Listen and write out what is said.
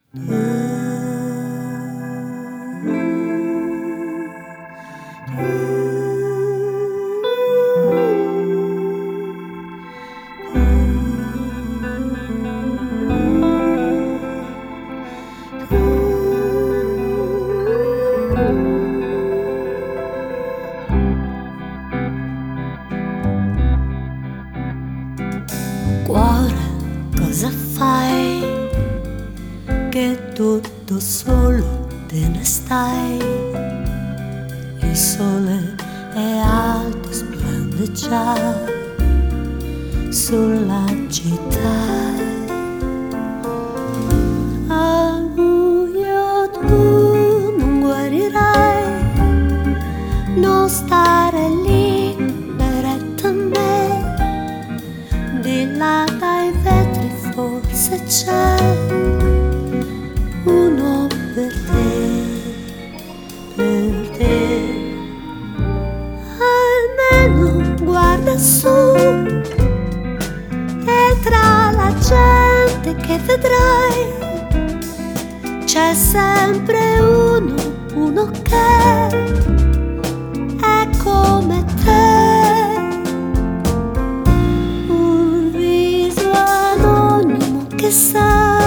Cuore, cosa fai? Che tutto solo te ne stai. Il sole è alto, splende già sulla città. Al buio tu non guarirai, non stare lì, berretto a me. Di là dai vetri forse c'è uno per te, per te. Almeno guarda su e tra la gente che vedrai c'è sempre uno che è come te. Un viso anonimo che sa